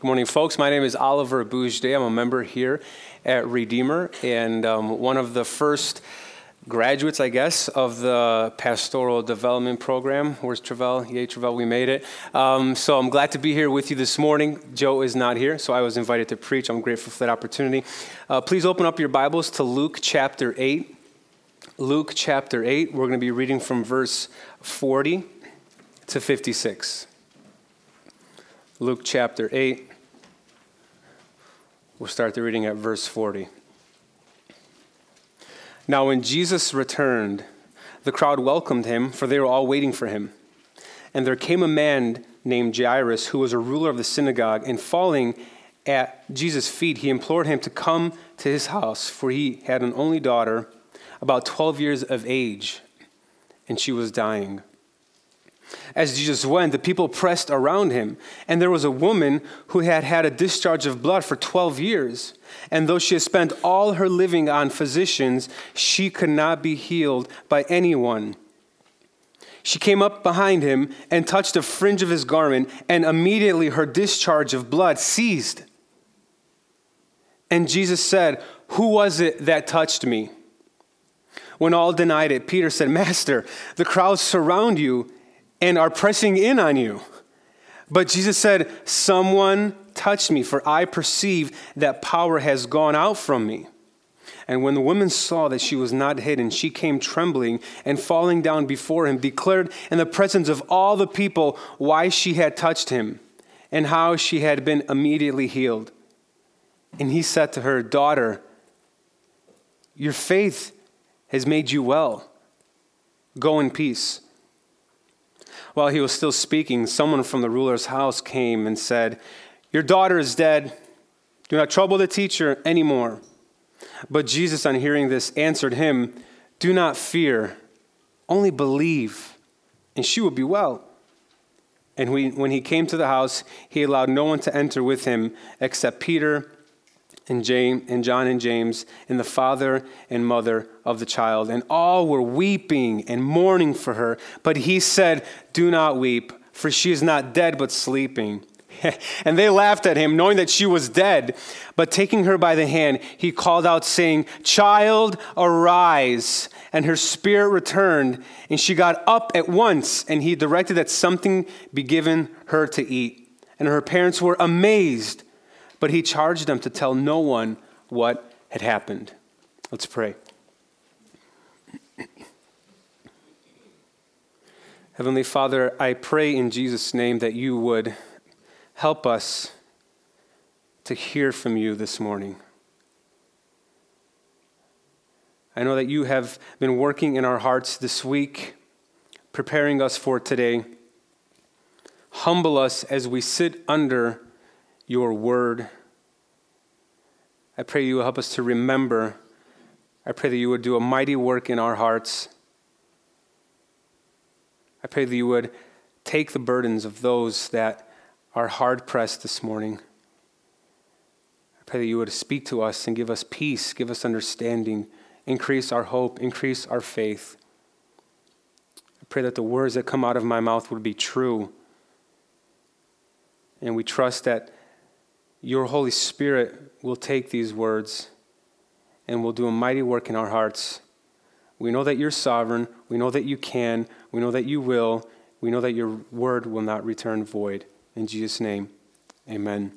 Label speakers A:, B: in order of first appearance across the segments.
A: Good morning, folks. My name is Oliver Boujde. I'm a member here at Redeemer and one of the first graduates, I guess, of the Pastoral Development Program. Where's Travell? Yay, Travell, we made it. So I'm glad to be here with you this morning. Joe is not here, so I was invited to preach. I'm grateful for that opportunity. Please open up your Bibles to Luke chapter 8. Luke chapter 8, we're going to be reading from verse 40 to 56. Luke chapter 8. We'll start the reading at verse 40. Now when Jesus returned, the crowd welcomed him, for they were all waiting for him. And there came a man named Jairus, who was a ruler of the synagogue, and falling at Jesus' feet, he implored him to come to his house, for he had an only daughter, about 12 years of age, and she was dying. As Jesus went, the people pressed around him, and there was a woman who had had a discharge of blood for 12 years. And though she had spent all her living on physicians, she could not be healed by anyone. She came up behind him and touched the fringe of his garment, and immediately her discharge of blood ceased. And Jesus said, "Who was it that touched me?" When all denied it, Peter said, "Master, the crowds surround you and are pressing in on you." But Jesus said, "Someone touched me, for I perceive that power has gone out from me." And when the woman saw that she was not hidden, she came trembling and falling down before him, declared in the presence of all the people why she had touched him and how she had been immediately healed. And he said to her, "Daughter, your faith has made you well. Go in peace." While he was still speaking, someone from the ruler's house came and said, "Your daughter is dead. Do not trouble the teacher anymore." But Jesus, on hearing this, answered him, "Do not fear, only believe, and she will be well." And when he came to the house, he allowed no one to enter with him except Peter and John and James, and the father and mother of the child. And all were weeping and mourning for her. But he said, "Do not weep, for she is not dead, but sleeping." And they laughed at him, knowing that she was dead. But taking her by the hand, he called out, saying, "Child, arise." And her spirit returned, and she got up at once. And he directed that something be given her to eat. And her parents were amazed. But he charged them to tell no one what had happened. Let's pray. Heavenly Father, I pray in Jesus' name that you would help us to hear from you this morning. I know that you have been working in our hearts this week, preparing us for today. Humble us as we sit under your word. I pray you will help us to remember. I pray that you would do a mighty work in our hearts. I pray that you would take the burdens of those that are hard-pressed this morning. I pray that you would speak to us and give us peace, give us understanding, increase our hope, increase our faith. I pray that the words that come out of my mouth would be true. And we trust that your Holy Spirit will take these words and will do a mighty work in our hearts. We know that you're sovereign. We know that you can. We know that you will. We know that your word will not return void. In Jesus' name, amen.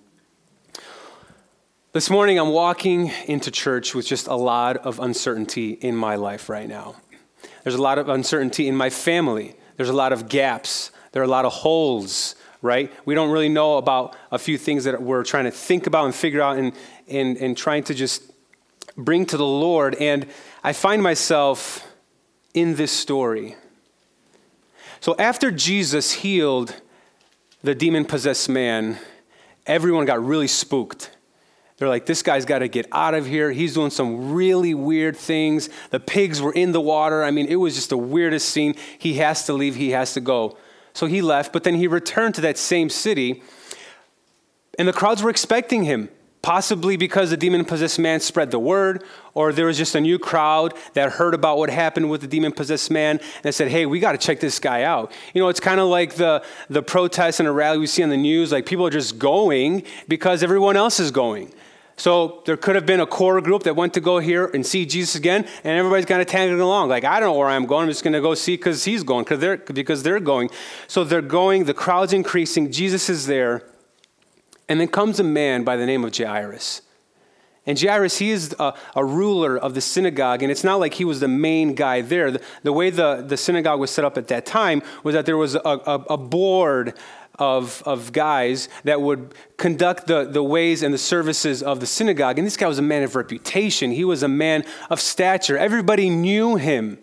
A: This morning, I'm walking into church with just a lot of uncertainty in my life right now. There's a lot of uncertainty in my family. There's a lot of gaps. There are a lot of holes. Right? We don't really know about a few things that we're trying to think about and figure out and trying to just bring to the Lord. And I find myself in this story. So after Jesus healed the demon-possessed man, everyone got really spooked. They're like, this guy's got to get out of here. He's doing some really weird things. The pigs were in the water. I mean, it was just the weirdest scene. He has to leave. He has to go. So he left, but then he returned to that same city, and the crowds were expecting him. possibly because the demon-possessed man spread the word, or there was just a new crowd that heard about what happened with the demon-possessed man and said, hey, we got to check this guy out. You know, it's kind of like the protests and the rally we see on the news. Like, people are just going because everyone else is going. So there could have been a core group that went to go here and see Jesus again, and everybody's kind of tagging along. Like, I don't know where I'm going. I'm just going to go see because he's going, because they're going. So they're going. The crowd's increasing. Jesus is there. And then comes a man by the name of Jairus. And Jairus, he is a ruler of the synagogue, and it's not like he was the main guy there. The way the synagogue was set up at that time was that there was a board of guys that would conduct the ways and the services of the synagogue. And this guy was a man of reputation. He was a man of stature. Everybody knew him.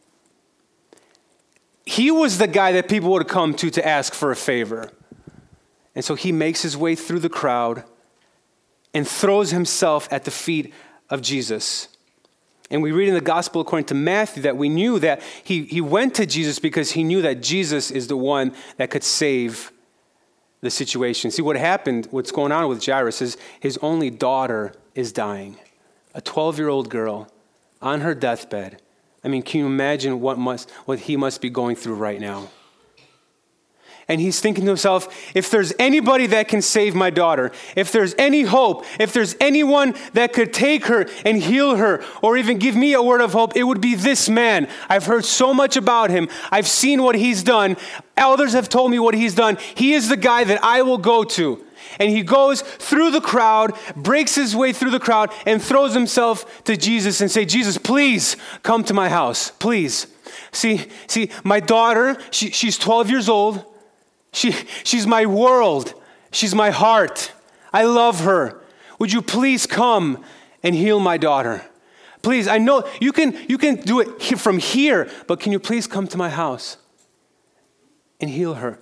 A: He was the guy that people would come to ask for a favor. And so he makes his way through the crowd and throws himself at the feet of Jesus. And we read in the gospel according to Matthew that we knew that he went to Jesus because he knew that Jesus is the one that could save the situation. See, what happened, what's going on with Jairus is his only daughter is dying. A 12-year-old girl on her deathbed. I mean, can you imagine what he must be going through right now? And he's thinking to himself, if there's anybody that can save my daughter, if there's any hope, if there's anyone that could take her and heal her or even give me a word of hope, it would be this man. I've heard so much about him. I've seen what he's done. Elders have told me what he's done. He is the guy that I will go to. And he goes through the crowd, breaks his way through the crowd, and throws himself to Jesus and say, Jesus, please come to my house, please. See, my daughter, she's 12 years old. She's my world. She's my heart. I love her. Would you please come and heal my daughter? Please, I know you can do it from here, but can you please come to my house and heal her?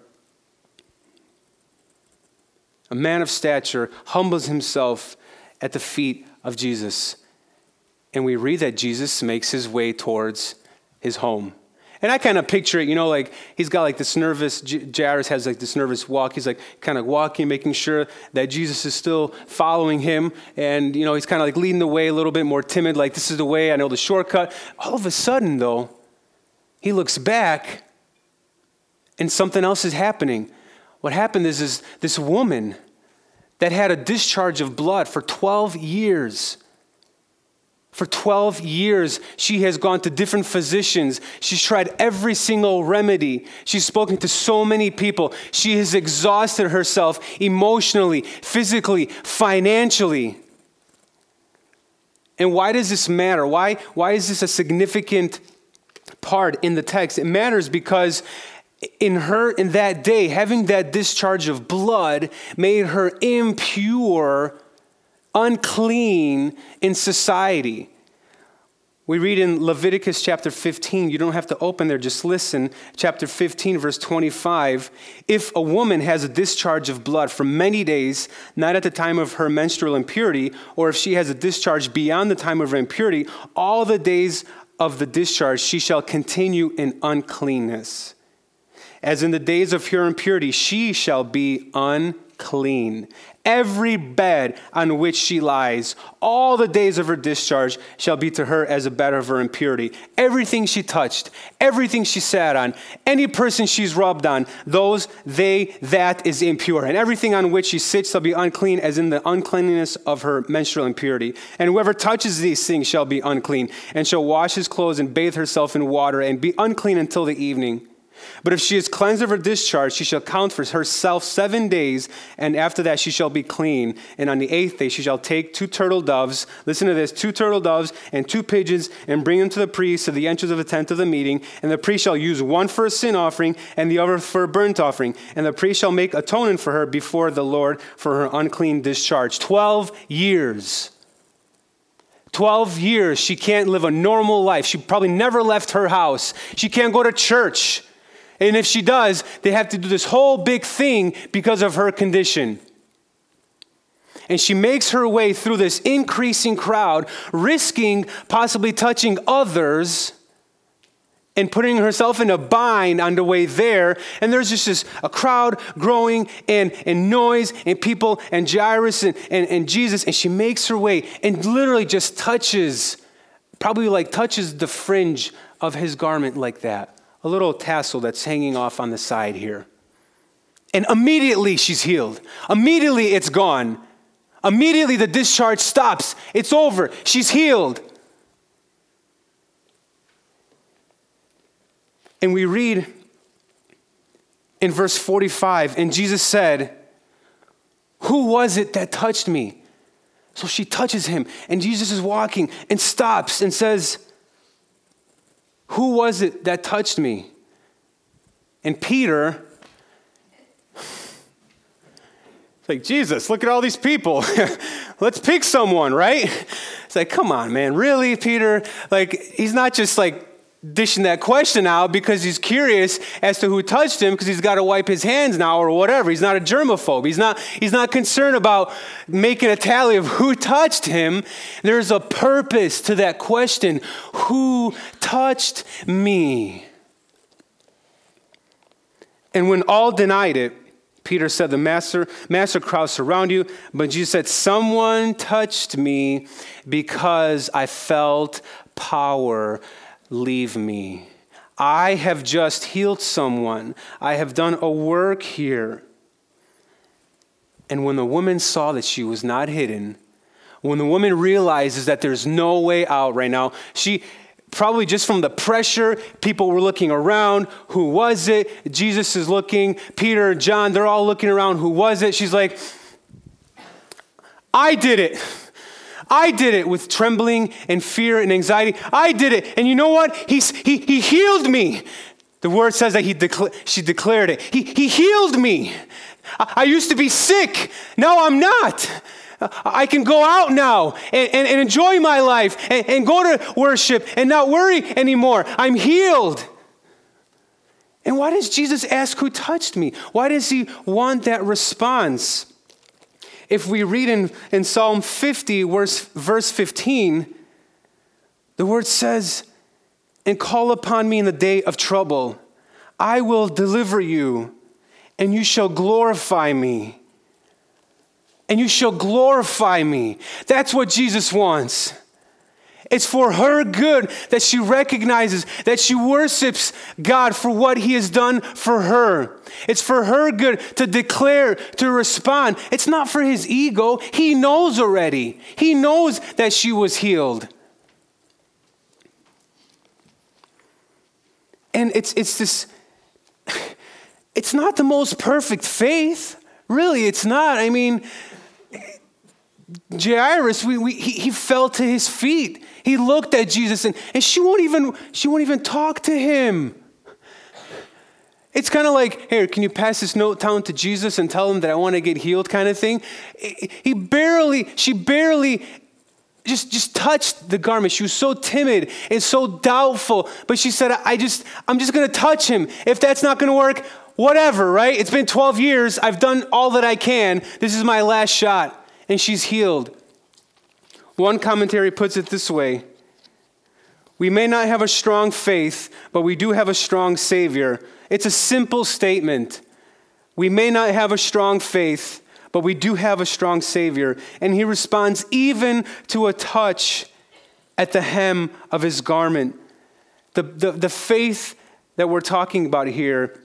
A: A man of stature humbles himself at the feet of Jesus. And we read that Jesus makes his way towards his home. And I kind of picture it, like he's got like this nervous, Jairus has like this nervous walk. He's like kind of walking, making sure that Jesus is still following him. And, he's kind of like leading the way a little bit more timid, like this is the way, I know the shortcut. All of a sudden, though, he looks back and something else is happening. What happened is this woman that had a discharge of blood for 12 years. For 12 years, she has gone to different physicians. She's tried every single remedy. She's spoken to so many people. She has exhausted herself emotionally, physically, financially. And why does this matter? Why is this a significant part in the text? It matters because in that day, having that discharge of blood made her impure, unclean in society. We read in Leviticus chapter 15, you don't have to open there, just listen. Chapter 15, verse 25. If a woman has a discharge of blood for many days, not at the time of her menstrual impurity, or if she has a discharge beyond the time of her impurity, all the days of the discharge she shall continue in uncleanness. As in the days of her impurity, she shall be unclean. Every bed on which she lies, all the days of her discharge shall be to her as a bed of her impurity. Everything she touched, everything she sat on, any person she's rubbed on, that is impure. And everything on which she sits shall be unclean as in the uncleanness of her menstrual impurity. And whoever touches these things shall be unclean, and shall wash his clothes and bathe herself in water and be unclean until the evening. But if she is cleansed of her discharge, she shall count for herself 7 days, and after that she shall be clean. And on the 8th day she shall take 2 turtle doves, listen to this, 2 turtle doves and 2 pigeons, and bring them to the priest to the entrance of the tent of the meeting. And the priest shall use one for a sin offering and the other for a burnt offering. And the priest shall make atonement for her before the Lord for her unclean discharge. 12 years. 12 years she can't live a normal life. She probably never left her house. She can't go to church. And if she does, they have to do this whole big thing because of her condition. And she makes her way through this increasing crowd, risking possibly touching others and putting herself in a bind on the way there. And there's just a crowd growing and noise and people and Jairus and Jesus. And she makes her way and literally just touches the fringe of his garment like that. A little tassel that's hanging off on the side here. And immediately she's healed. Immediately it's gone. Immediately the discharge stops. It's over. She's healed. And we read in verse 45, and Jesus said, "Who was it that touched me?" So she touches him, and Jesus is walking and stops and says, "Who was it that touched me?" And Peter, it's like, "Jesus, look at all these people. Let's pick someone, right?" It's like, come on, man, really, Peter? Like, he's not just like dishing that question out because he's curious as to who touched him because he's got to wipe his hands now or whatever. He's not a germaphobe. He's not concerned about making a tally of who touched him. There's a purpose to that question. Who touched me? And when all denied it, Peter said, "The master crowd surround you." But Jesus said, "Someone touched me because I felt power leave me. I have just healed someone. I have done a work here." And when the woman saw that she was not hidden, when the woman realizes that there's no way out right now, she probably just from the pressure, people were looking around. Who was it? Jesus is looking. Peter, John, they're all looking around. Who was it? She's like, "I did it. I did it," with trembling and fear and anxiety. "I did it. And you know what? He healed me." The word says that she declared it. He healed me. I used to be sick. Now I'm not. I can go out now and enjoy my life and go to worship and not worry anymore. I'm healed. And why does Jesus ask who touched me? Why does he want that response? If we read in Psalm 50, verse 15, the word says, "And call upon me in the day of trouble. I will deliver you, and you shall glorify me." And you shall glorify me. That's what Jesus wants. It's for her good that she recognizes, that she worships God for what he has done for her. It's for her good to declare, to respond. It's not for his ego. He knows already. He knows that she was healed. And it's not the most perfect faith. Really, it's not. I mean, Jairus, he fell to his feet. He looked at Jesus and she won't even talk to him. It's kind of like, "Here, can you pass this note down to Jesus and tell him that I want to get healed," kind of thing. She barely just touched the garment. She was so timid and so doubtful, but she said, I'm just going to touch him. If that's not going to work, whatever, right? It's been 12 years. I've done all that I can. This is my last shot. And she's healed. One commentary puts it this way: "We may not have a strong faith, but we do have a strong Savior." It's a simple statement. We may not have a strong faith, but we do have a strong Savior. And he responds even to a touch at the hem of his garment. The faith that we're talking about here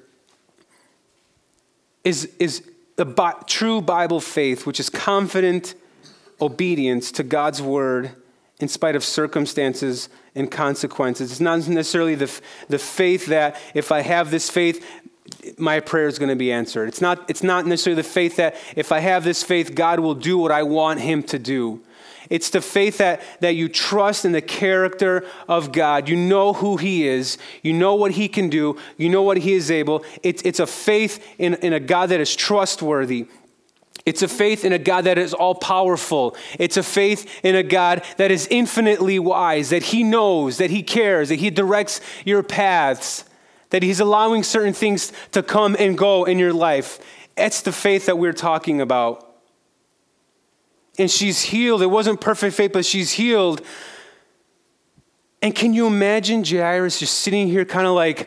A: is the true Bible faith, which is confident obedience to God's word in spite of circumstances and consequences. It's not necessarily the faith that if I have this faith, my prayer is going to be answered. It's not necessarily the faith that if I have this faith, God will do what I want him to do. It's the faith that you trust in the character of God. You know who he is. You know what he can do. You know what he is able. It's a faith in a God that is trustworthy. It's a faith in a God that is all-powerful. It's a faith in a God that is infinitely wise, that he knows, that he cares, that he directs your paths, that he's allowing certain things to come and go in your life. That's the faith that we're talking about. And she's healed. It wasn't perfect faith, but she's healed. And can you imagine Jairus just sitting here kind of like,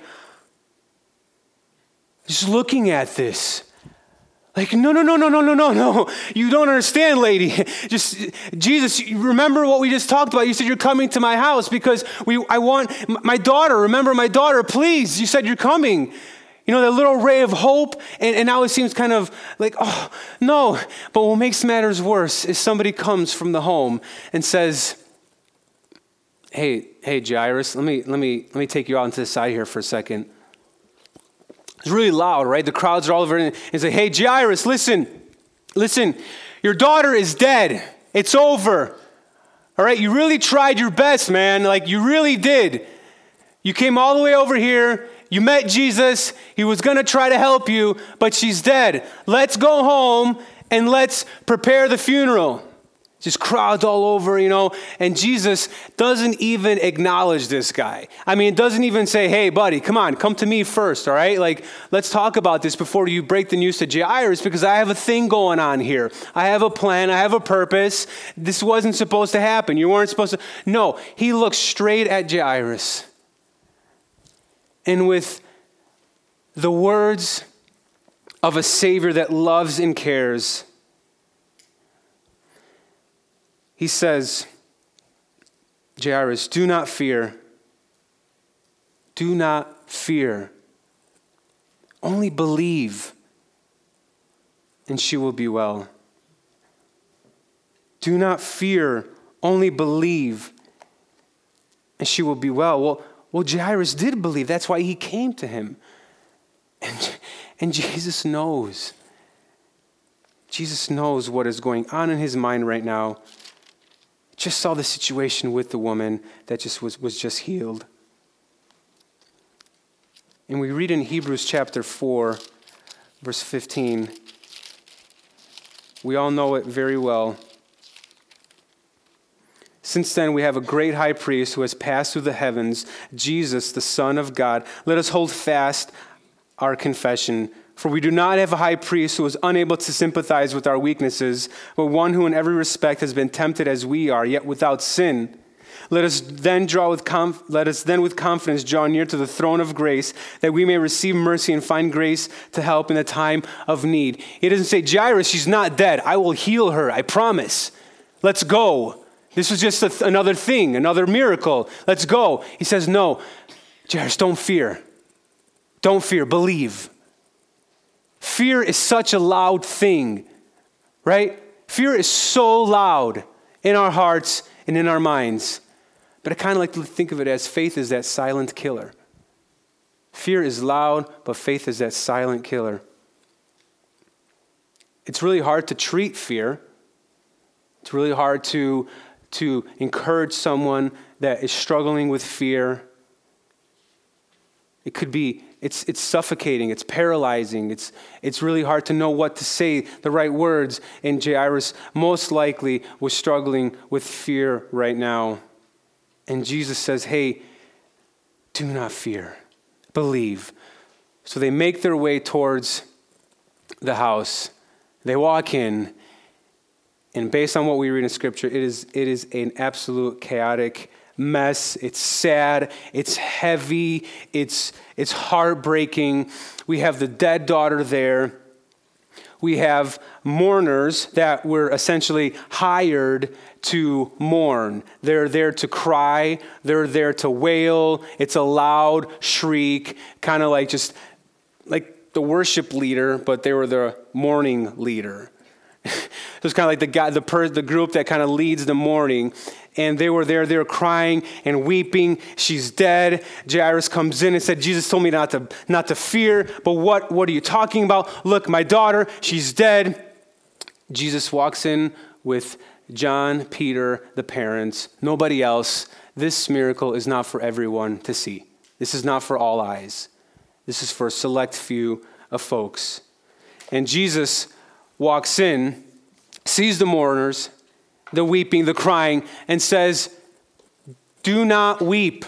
A: just looking at this? Like, no. You don't understand, lady. Just, Jesus, remember what we just talked about. You said you're coming to my house because I want my daughter. Remember my daughter, please. You said you're coming. That little ray of hope. And now it seems kind of like, oh, no. But what makes matters worse is somebody comes from the home and says, hey, Jairus, let me take you out into the side here for a second. It's really loud, right? The crowds are all over and say, hey, Jairus, listen, your daughter is dead. It's over. All right, you really tried your best, man. Like, you really did. You came all the way over here. You met Jesus. He was going to try to help you, but she's dead. Let's go home and let's prepare the funeral. Just crowds all over, and Jesus doesn't even acknowledge this guy. I mean, it doesn't even say, hey, buddy, come to me first, all right? Like, let's talk about this before you break the news to Jairus, because I have a thing going on here. I have a plan. I have a purpose. This wasn't supposed to happen. You weren't supposed to. No, he looks straight at Jairus. And with the words of a Savior that loves and cares, he says, Jairus, do not fear. Do not fear. Only believe, and she will be well. Do not fear. Only believe, and she will be well. Well, Jairus did believe. That's why he came to him. And Jesus knows. Jesus knows what is going on in his mind right now. Just saw the situation with the woman that just was just healed. And we read in Hebrews chapter 4, verse 15. We all know it very well. Since then, we have a great high priest who has passed through the heavens, Jesus, the Son of God. Let us hold fast our confession. For we do not have a high priest who is unable to sympathize with our weaknesses, but one who in every respect has been tempted as we are, yet without sin. Let us then with confidence draw near to the throne of grace, that we may receive mercy and find grace to help in the time of need. He doesn't say, Jairus, she's not dead. I will heal her, I promise. Let's go. This was just another thing, another miracle. Let's go. He says, no, Jairus, don't fear. Don't fear, believe. Fear is such a loud thing, right? Fear is so loud in our hearts and in our minds. But I kind of like to think of it as faith is that silent killer. Fear is loud, but faith is that silent killer. It's really hard to treat fear. It's really hard to encourage someone that is struggling with fear. It could be, it's suffocating, it's paralyzing, it's really hard to know what to say, the right words. And Jairus most likely was struggling with fear right now. And Jesus says, hey, do not fear, believe. So they make their way towards the house. They walk in, and based on what we read in Scripture, it is an absolute chaotic mess. It's sad. It's heavy. It's heartbreaking. We have the dead daughter there. We have mourners that were essentially hired to mourn. They're there to cry. They're there to wail. It's a loud shriek, kind of like just like the worship leader, but they were the mourning leader. It was kind of like the group that kind of leads the mourning. And they were there, they were crying and weeping. She's dead. Jairus comes in and said, Jesus told me not to fear, but what are you talking about? Look, my daughter, she's dead. Jesus walks in with John, Peter, the parents, nobody else. This miracle is not for everyone to see. This is not for all eyes. This is for a select few of folks. And Jesus walks in, sees the mourners, the weeping, the crying, and says, do not weep.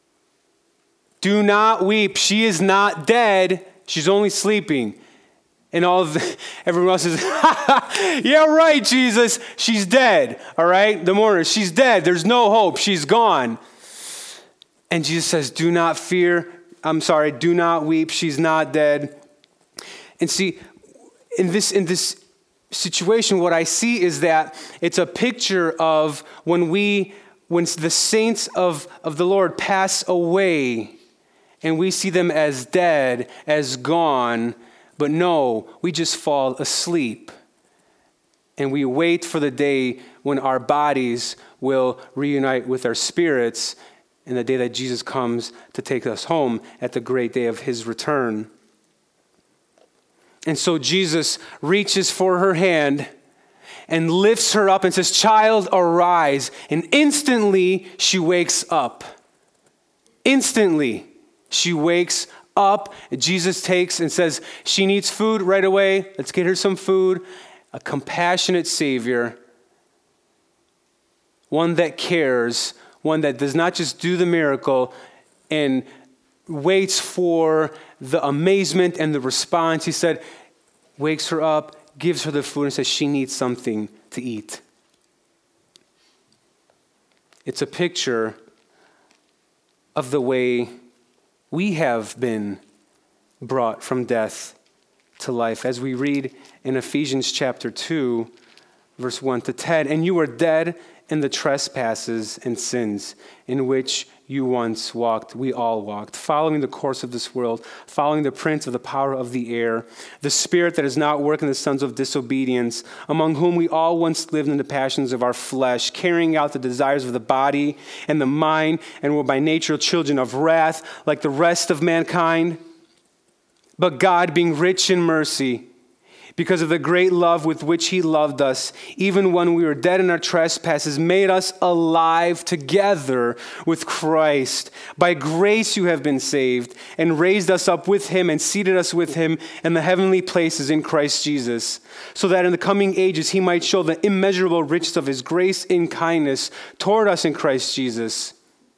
A: Do not weep. She is not dead. She's only sleeping. And everyone else is, yeah, right, Jesus. She's dead, all right? The mourners, she's dead. There's no hope. She's gone. And Jesus says, do not fear. Do not weep. She's not dead. And see, in this situation, what I see is that it's a picture of when the saints of the Lord pass away, and we see them as dead, as gone, but no, we just fall asleep. And we wait for the day when our bodies will reunite with our spirits, and the day that Jesus comes to take us home at the great day of his return. And so Jesus reaches for her hand and lifts her up and says, child, arise. And instantly she wakes up. Instantly she wakes up. Jesus takes and says, she needs food right away. Let's get her some food. A compassionate Savior, one that cares, one that does not just do the miracle and waits for the amazement and the response. He said, wakes her up, gives her the food, and says she needs something to eat. It's a picture of the way we have been brought from death to life. As we read in Ephesians chapter 2, verse 1 to 10, and you were dead in the trespasses and sins in which you once walked, we all walked, following the course of this world, following the prince of the power of the air, the spirit that is now working the sons of disobedience, among whom we all once lived in the passions of our flesh, carrying out the desires of the body and the mind, and were by nature children of wrath, like the rest of mankind. But God, being rich in mercy, because of the great love with which he loved us, even when we were dead in our trespasses, made us alive together with Christ. By grace you have been saved, and raised us up with him and seated us with him in the heavenly places in Christ Jesus, so that in the coming ages he might show the immeasurable riches of his grace in kindness toward us in Christ Jesus.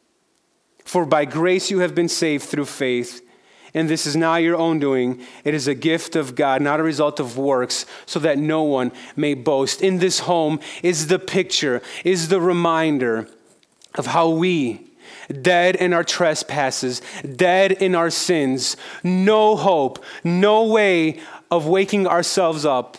A: For by grace you have been saved through faith. And this is not your own doing. It is a gift of God, not a result of works, so that no one may boast. In this home is the picture, is the reminder of how we, dead in our trespasses, dead in our sins, no hope, no way of waking ourselves up,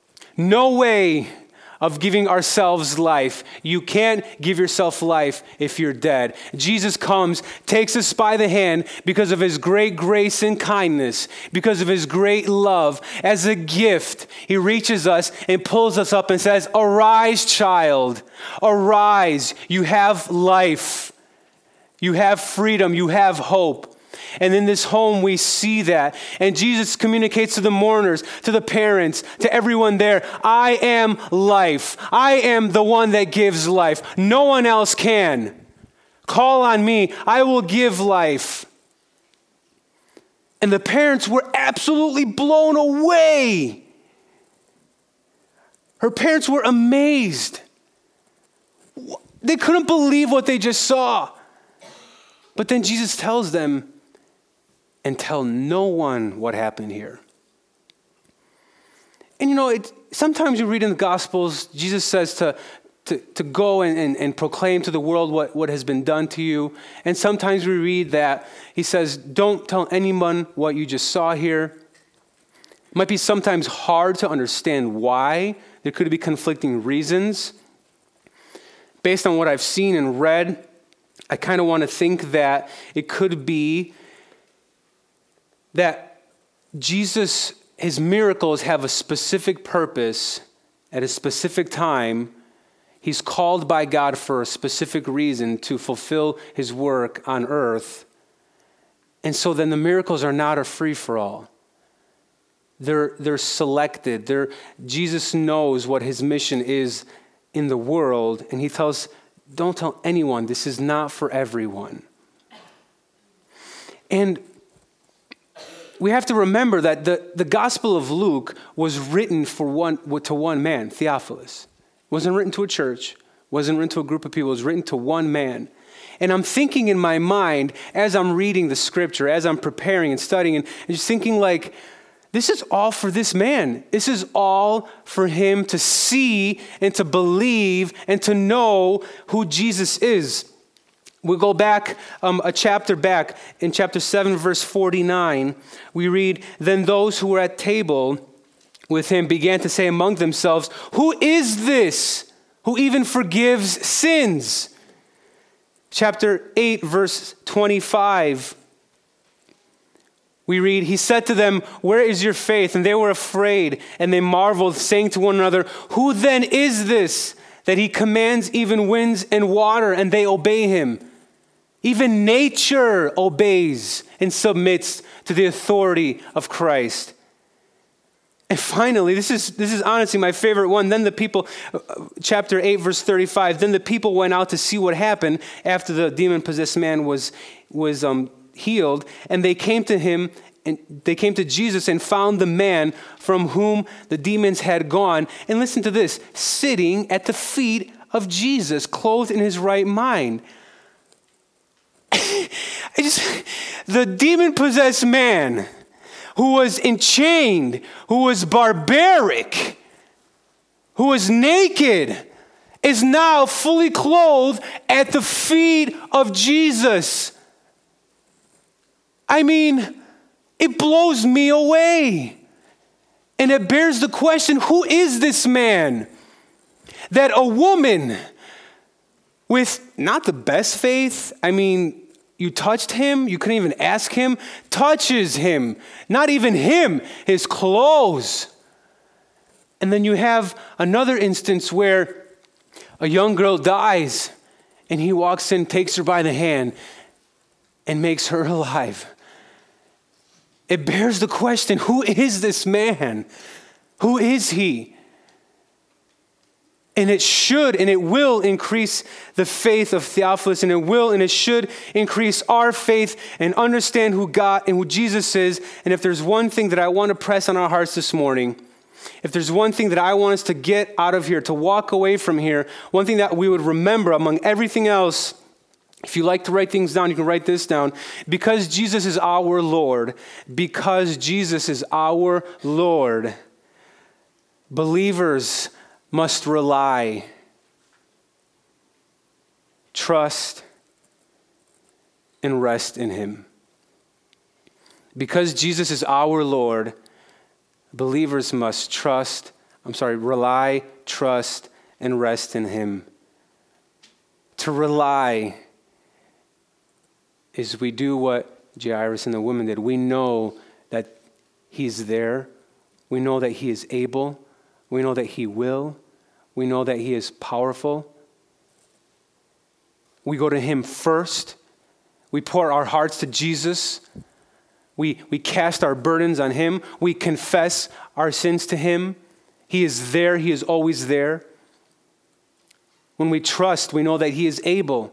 A: no way of giving ourselves life. You can't give yourself life if you're dead. Jesus comes, takes us by the hand because of his great grace and kindness, because of his great love. As a gift, he reaches us and pulls us up and says, arise, child, arise. You have life. You have freedom. You have hope. And in this home, we see that. And Jesus communicates to the mourners, to the parents, to everyone there, I am life. I am the one that gives life. No one else can. Call on me. I will give life. And the parents were absolutely blown away. Her parents were amazed. They couldn't believe what they just saw. But then Jesus tells them, and tell no one what happened here. And sometimes you read in the Gospels, Jesus says to go and proclaim to the world what has been done to you. And sometimes we read that he says, don't tell anyone what you just saw here. It might be sometimes hard to understand why. There could be conflicting reasons. Based on what I've seen and read, I kind of want to think that it could be that Jesus, his miracles have a specific purpose at a specific time. He's called by God for a specific reason to fulfill his work on earth. And so then the miracles are not a free-for-all. They're selected. Jesus knows what his mission is in the world, and he tells, don't tell anyone, this is not for everyone. And we have to remember that the Gospel of Luke was written to one man, Theophilus. It wasn't written to a church. It wasn't written to a group of people. It was written to one man. And I'm thinking in my mind, as I'm reading the scripture, as I'm preparing and studying, and just thinking like, This is all for this man. This is all for him to see and to believe and to know who Jesus is. We'll go back a chapter back. In chapter 7, verse 49, we read, "Then those who were at table with him began to say among themselves, 'Who is this who even forgives sins?'" Chapter 8, verse 25, we read, "He said to them, 'Where is your faith?' And they were afraid, and they marveled, saying to one another, 'Who then is this, that he commands even winds and water, and they obey him?' Even nature obeys and submits to the authority of Christ." And finally, this is honestly my favorite one. Then the people, chapter 8, verse 35, "Then the people went out to see what happened after the demon-possessed man was healed, and they came to him, and they came to Jesus and found the man from whom the demons had gone." And listen to this, sitting at the feet of Jesus, clothed in his right mind. The demon-possessed man who was enchained, who was barbaric, who was naked, is now fully clothed at the feet of Jesus. I mean, it blows me away. And it bears the question, who is this man? That a woman with not the best faith, I mean, you touched him, you couldn't even ask him, touches him, not even him, his clothes. And then you have another instance where a young girl dies and he walks in, takes her by the hand and makes her alive. It bears the question, who is this man? Who is he? And it should and it will increase the faith of Theophilus, and it will and it should increase our faith and understand who God and who Jesus is. And if there's one thing that I want to press on our hearts this morning, if there's one thing that I want us to get out of here, to walk away from here, one thing that we would remember among everything else, if you like to write things down, you can write this down. Because Jesus is our Lord, because Jesus is our Lord, believers must rely, trust, and rest in him. Because Jesus is our Lord, believers must rely, trust, and rest in him. To rely is we do what Jairus and the woman did. We know that he's there. We know that he is able. We know that he will. We know that he is powerful. We go to him first. We pour our hearts to Jesus. We cast our burdens on him. We confess our sins to him. He is there. He is always there. When we trust, we know that he is able.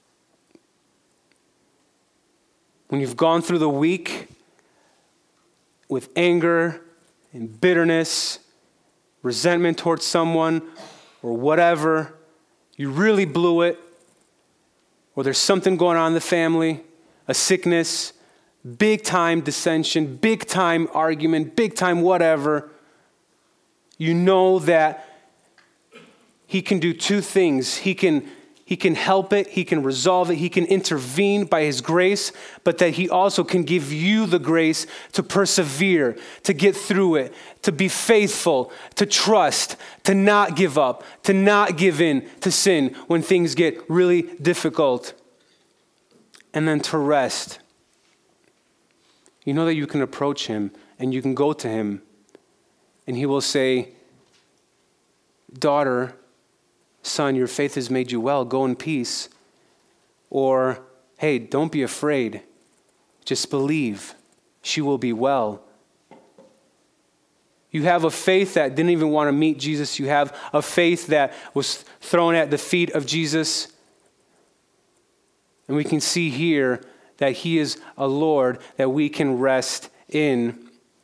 A: When you've gone through the week with anger and bitterness, resentment towards someone, or whatever, you really blew it, or there's something going on in the family, a sickness, big time dissension, big time argument, big time whatever, you know that he can do two things. He can help it, he can resolve it, he can intervene by his grace, but that he also can give you the grace to persevere, to get through it, to be faithful, to trust, to not give up, to not give in to sin when things get really difficult, and then to rest. You know that you can approach him and you can go to him and he will say, "Daughter, son, your faith has made you well. Go in peace." Or, "Hey, don't be afraid. Just believe. She will be well." You have a faith that didn't even want to meet Jesus. You have a faith that was thrown at the feet of Jesus. And we can see here that he is a Lord that we can rest in.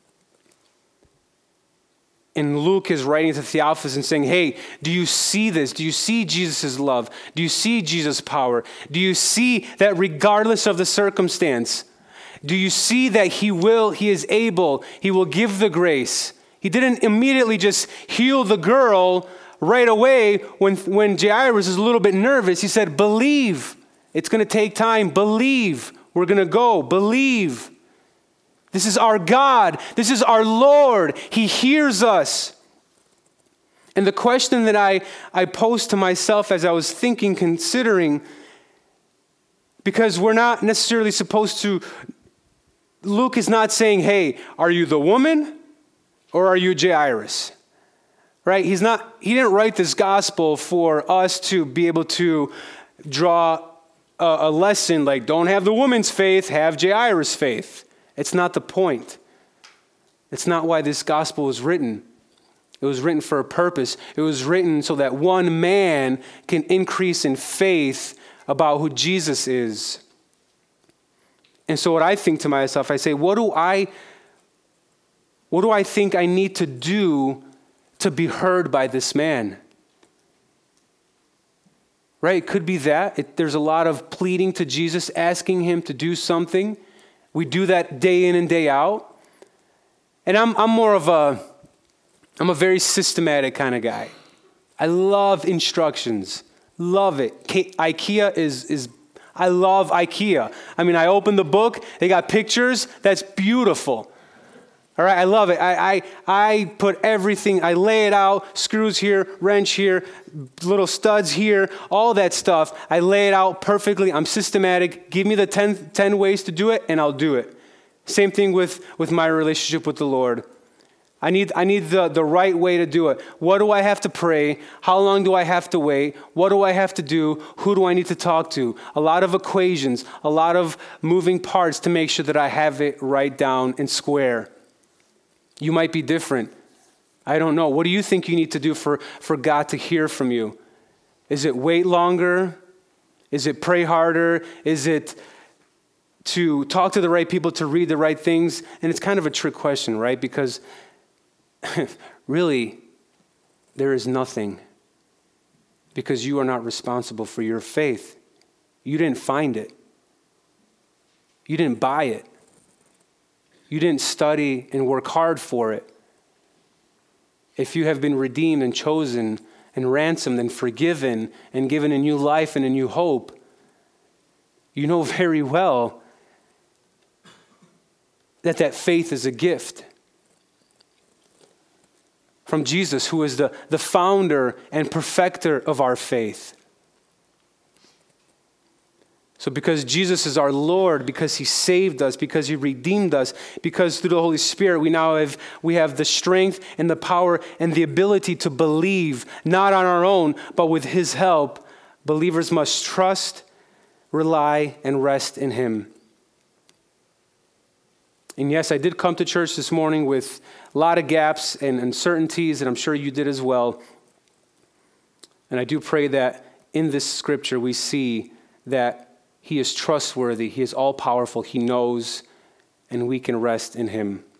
A: And Luke is writing to Theophilus and saying, hey, do you see this? Do you see Jesus' love? Do you see Jesus' power? Do you see that regardless of the circumstance, Do you see that he is able, he will give the grace? He didn't immediately just heal the girl right away when Jairus is a little bit nervous. He said, believe. It's going to take time. Believe. We're going to go. Believe. This is our God. This is our Lord. He hears us. And the question that I posed to myself as I was thinking, considering, because we're not necessarily supposed to, Luke is not saying, hey, are you the woman or are you Jairus? Right? He didn't write this gospel for us to be able to draw a lesson like, don't have the woman's faith, have Jairus' faith. It's not the point. It's not why this gospel was written. It was written for a purpose. It was written so that one man can increase in faith about who Jesus is. And so what I think to myself, I say, what do I think I need to do to be heard by this man? Right? It could be that. There's a lot of pleading to Jesus, asking him to do something. We do that day in and day out. And I'm a very systematic kind of guy. I love instructions. Love it. I love IKEA. I mean, I open the book, they got pictures, that's beautiful. All right, I love it. I put everything, I lay it out, screws here, wrench here, little studs here, all that stuff. I lay it out perfectly. I'm systematic. Give me the 10 ways to do it, and I'll do it. Same thing with my relationship with the Lord. I need the right way to do it. What do I have to pray? How long do I have to wait? What do I have to do? Who do I need to talk to? A lot of equations, a lot of moving parts to make sure that I have it right down and square. You might be different. I don't know. What do you think you need to do for God to hear from you? Is it wait longer? Is it pray harder? Is it to talk to the right people, to read the right things? And it's kind of a trick question, right? Because really, there is nothing, because you are not responsible for your faith. You didn't find it. You didn't buy it. You didn't study and work hard for it. If you have been redeemed and chosen and ransomed and forgiven and given a new life and a new hope, you know very well that faith is a gift from Jesus, who is the founder and perfecter of our faith. So because Jesus is our Lord, because he saved us, because he redeemed us, because through the Holy Spirit we have the strength and the power and the ability to believe, not on our own, but with his help, believers must trust, rely, and rest in him. And yes, I did come to church this morning with a lot of gaps and uncertainties, and I'm sure you did as well. And I do pray that in this scripture we see that he is trustworthy, he is all-powerful, he knows, and we can rest in him.